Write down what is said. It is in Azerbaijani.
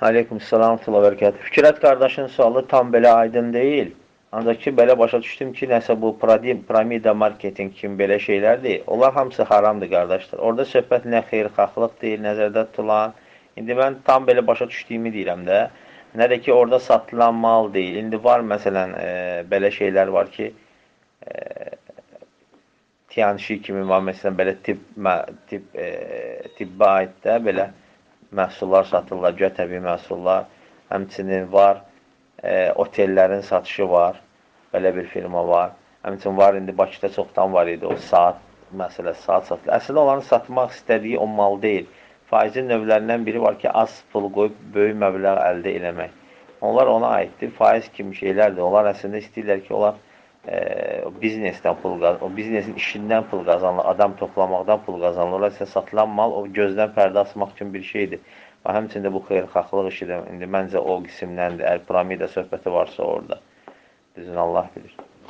Aleykümselam və bərəkət. Fikrət qardaşın sualı tam belə aydın deyil. Ancaq ki, belə başa düşdüm ki, nəsə bu piramida marketinq kimi belə şeylərdir. Onlar hamısı haramdır, qardaşlar. Orada söhbət nə xeyirxahlıq deyil, nəzərdə tutulan. İndi mən tam belə başa düşdüyümü deyirəm də. Nə də ki, orada satılan mal deyil. İndi var, məsələn, belə şeylər var ki, Tiyanşi kimi var, məsələn, belə tibbə aid də belə məhsullar satırlar, göy təbii məhsullar. Həmçinin var, otellərin satışı var, belə bir firma var. Həmçinin var, indi Bakıda çoxdan var idi o saat məsələsi, saat satılır. Əslində onların satmaq istədiyi o mal deyil. Faizin növlərindən biri var ki, az pul qoyub böyük məbləğ əldə eləmək. Onlar ona aiddir. Faiz kimi şeylərdir. Onlar əslində istəyirlər ki, onlar biznesdən pul qazanır, o biznesin işindən pul qazanır, adam toplamaqdan pul qazanır. Orada isə satılan mal o gözdən pərdə asmaq üçün bir şeydir. Və həmçində bu xeyirxahlıq işidir. İndi məncə o qismdəndir. Əgər piramida söhbəti varsa orada. Düzün Allah bilir.